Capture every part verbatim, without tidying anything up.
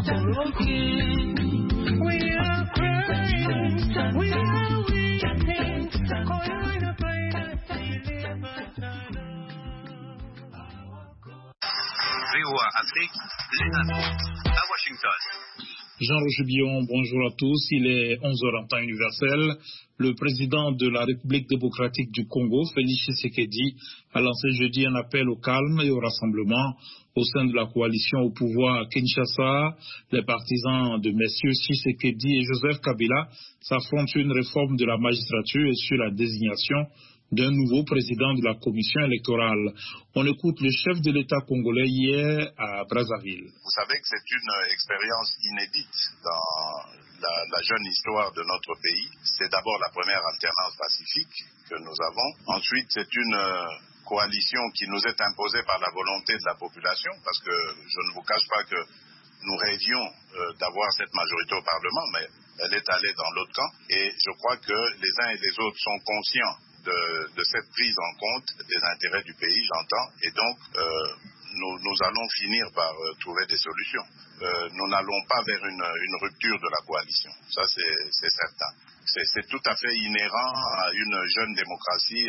À Washington. Jean-Roger Billon, bonjour à tous. Il est onze heures en temps universel. Le président de la République démocratique du Congo, Félix Tshisekedi, a lancé jeudi un appel au calme et au rassemblement au sein de la coalition au pouvoir à Kinshasa. Les partisans de messieurs Tshisekedi et Joseph Kabila s'affrontent sur une réforme de la magistrature et sur la désignation d'un nouveau président de la commission électorale. On écoute le chef de l'État congolais hier à Brazzaville. Vous savez que c'est une expérience inédite dans la, la jeune histoire de notre pays. C'est d'abord la première alternance pacifique que nous avons. Ensuite, c'est une coalition qui nous est imposée par la volonté de la population, parce que je ne vous cache pas que nous rêvions euh, d'avoir cette majorité au Parlement, mais elle est allée dans l'autre camp. Et je crois que les uns et les autres sont conscients De, de cette prise en compte des intérêts du pays, j'entends, et donc euh, nous, nous allons finir par euh, trouver des solutions. Euh, nous n'allons pas vers une, une rupture de la coalition, ça c'est, c'est certain. C'est, c'est tout à fait inhérent à une jeune démocratie.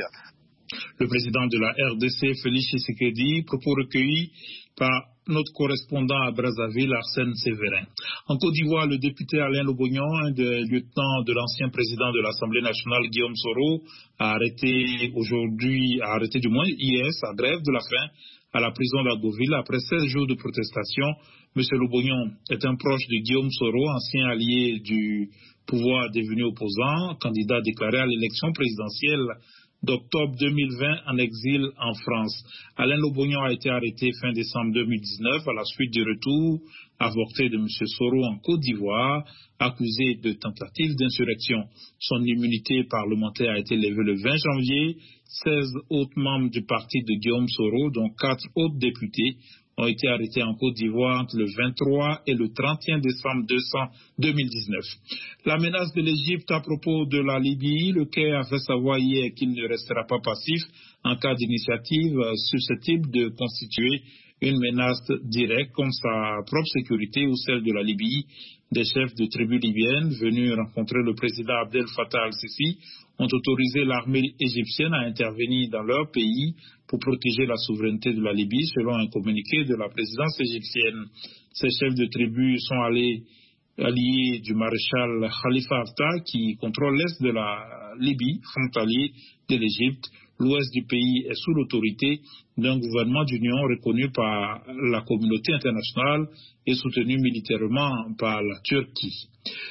Le président de la R D C, Félix Tshisekedi, propos recueillis par notre correspondant à Brazzaville, Arsène Sévérin. En Côte d'Ivoire, le député Alain Lobognon, un des lieutenants de l'ancien président de l'Assemblée nationale, Guillaume Soro, a arrêté aujourd'hui, a arrêté du moins hier sa grève de la faim à la prison d'Agoville après seize jours de protestation. Monsieur Lobognon est un proche de Guillaume Soro, ancien allié du pouvoir devenu opposant, candidat déclaré à l'élection présidentielle d'octobre deux mille vingt en exil en France. Alain Lobognon a été arrêté fin décembre deux mille dix-neuf à la suite du retour avorté de M. Soro en Côte d'Ivoire, accusé de tentative d'insurrection. Son immunité parlementaire a été levée le vingt janvier. seize autres membres du parti de Guillaume Soro, dont quatre autres députés, ont été arrêtés en Côte d'Ivoire entre le vingt-trois et le trente et un décembre deux mille dix-neuf. La menace de l'Égypte à propos de la Libye, le Caire a fait savoir hier qu'il ne restera pas passif en cas d'initiative susceptible de constituer une menace directe contre sa propre sécurité ou celle de la Libye. Des chefs de tribus libyennes venus rencontrer le président Abdel Fattah al-Sisi ont autorisé l'armée égyptienne à intervenir dans leur pays pour protéger la souveraineté de la Libye, selon un communiqué de la présidence égyptienne. Ces chefs de tribus sont allés alliés du maréchal Khalifa Haftar, qui contrôle l'est de la Libye, frontalier de l'Égypte. L'ouest du pays est sous l'autorité d'un gouvernement d'union reconnu par la communauté internationale et soutenu militairement par la Turquie.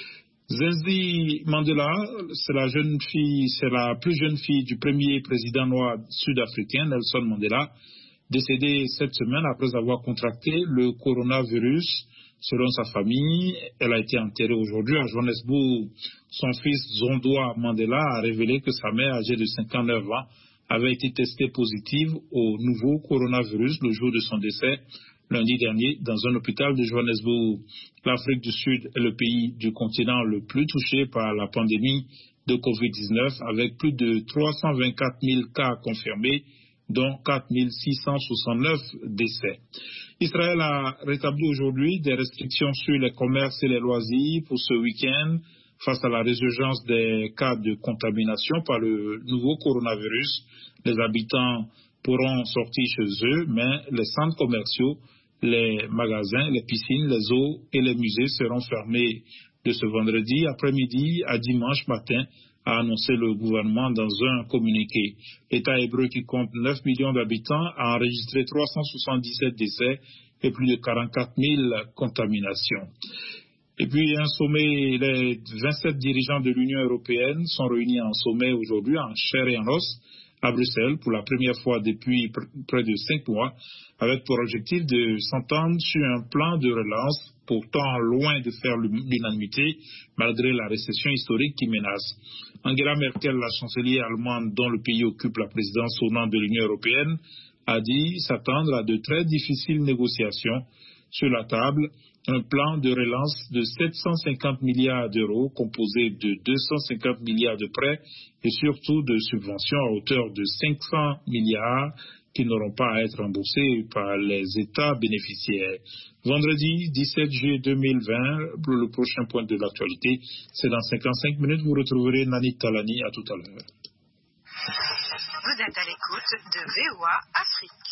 Zenzi Mandela, c'est la jeune fille, c'est la plus jeune fille du premier président noir sud-africain, Nelson Mandela, décédée cette semaine après avoir contracté le coronavirus. Selon sa famille, elle a été enterrée aujourd'hui à Johannesburg. Son fils Zondoa Mandela a révélé que sa mère, âgée de cinquante-neuf ans, avait été testée positive au nouveau coronavirus le jour de son décès, lundi dernier, dans un hôpital de Johannesburg. L'Afrique du Sud est le pays du continent le plus touché par la pandémie de covid dix-neuf, avec plus de trois cent vingt-quatre mille cas confirmés, dont quatre mille six cent soixante-neuf décès. Israël a rétabli aujourd'hui des restrictions sur les commerces et les loisirs pour ce week-end face à la résurgence des cas de contamination par le nouveau coronavirus. Les habitants pourront sortir chez eux, mais les centres commerciaux, les magasins, les piscines, les eaux et les musées seront fermés de ce vendredi après-midi à dimanche matin, a annoncé le gouvernement dans un communiqué. L'État hébreu, qui compte neuf millions d'habitants, a enregistré trois cent soixante-dix-sept décès et plus de quarante-quatre mille contaminations. Et puis un sommet, les vingt-sept dirigeants de l'Union européenne sont réunis en sommet aujourd'hui en chair et en os à Bruxelles pour la première fois depuis pr- près de cinq mois, avec pour objectif de s'entendre sur un plan de relance pourtant loin de faire l'unanimité malgré la récession historique qui menace. Angela Merkel, la chancelière allemande dont le pays occupe la présidence au nom de l'Union européenne, a dit s'attendre à de très difficiles négociations sur la table, un plan de relance de sept cent cinquante milliards d'euros composé de deux cent cinquante milliards de prêts et surtout de subventions à hauteur de cinq cents milliards qui n'auront pas à être remboursés par les États bénéficiaires. Vendredi dix-sept juillet deux mille vingt, pour le prochain point de l'actualité, c'est dans cinquante-cinq minutes, vous retrouverez Nani Talani. À tout à l'heure. Vous êtes à l'écoute de V O A Afrique.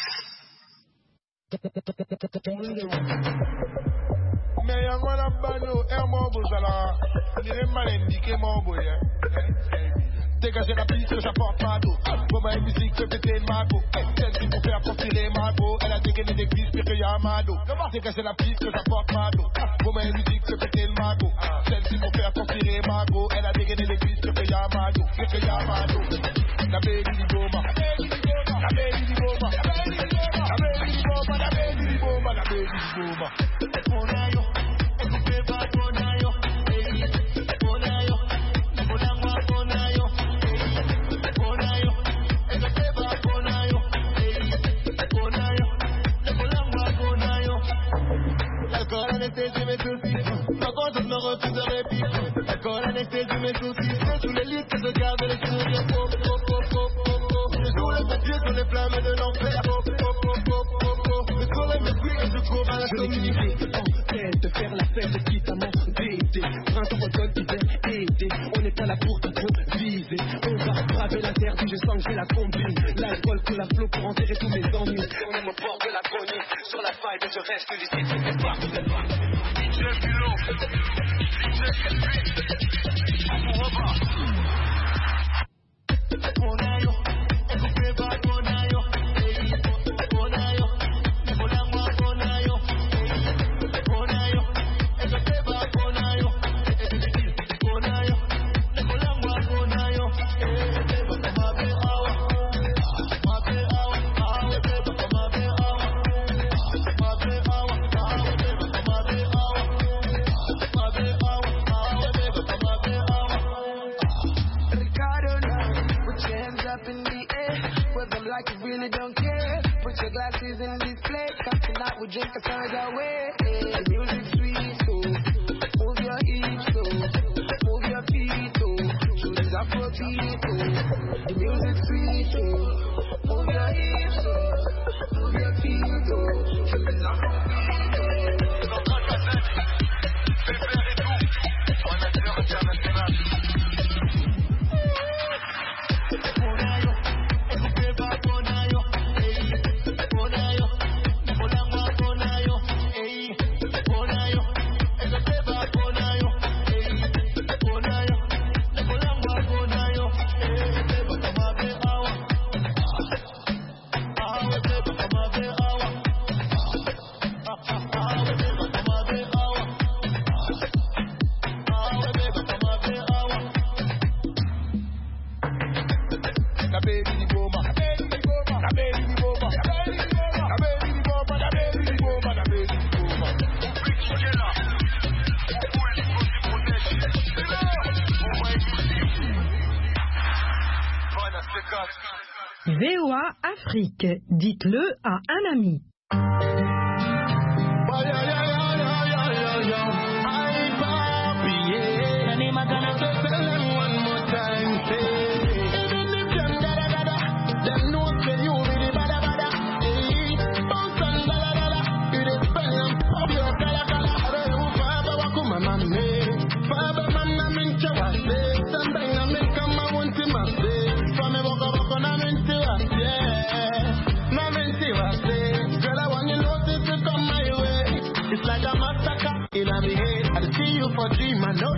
Dès que j'ai la piste, j'apporte ma dos. Pour ma musique, fait péter ma go. Celle qui pour faire transpirer ma go. Elle a dégainé des cuisses, pire que y'a ma dos. Dès que j'ai la piste, j'apporte ma dos. Pour ma musique, fait péter ma go. Celle qui pour faire transpirer ma go. Elle a dégainé des cuisses, pire que y'a ma dos. Pire que y'a ma dos. La baby di boma. La baby di boma. La baby di boma. La baby di boma. La baby di boma. La baby di boma. Bonayo. Écoutez pas Bonayo. Bonayo. Bonayo. Bonayo. L'alcool anesthésie mes soucis. Par contre je me refuse de répit. L'alcool anesthésie mes soucis. Sous les lits que je garde les sourires. Oh, oh, oh, oh, oh, oh. Je joue le papier sur les flammes de l'enfer. Oh, oh, oh, oh, oh, oh. Le soleil me brille et je cours à la somnité. Tête de faire la fête quitte à m'embêter. Printemps, automne, hiver, été. On n'est pas là pour improviser. On va braver l'interdit, je sens que j'ai la combine. L'alcool coule à flot pour enterrer tous mes ennuis. On est au bord de la chronique. Sur la faille, je reste lucide, je fais pas. D J Philo, D J Philo, on rebat. Bonayo, écoutez pas Bonayo. Bonayo, Bonayo, Bonayo. Bonayo, écoutez pas Bonayo. Bonayo, Bonayo, Bonayo. Glasses in this place, come tonight we drink a third away. The music sweet, so move your hips, so move your feet, so shoot this Afro beat, so the music sweet, so move your hips, so move your feet, so shoot this Afro beat, so. V O A Afrique, dites-le à un ami. For dream, I know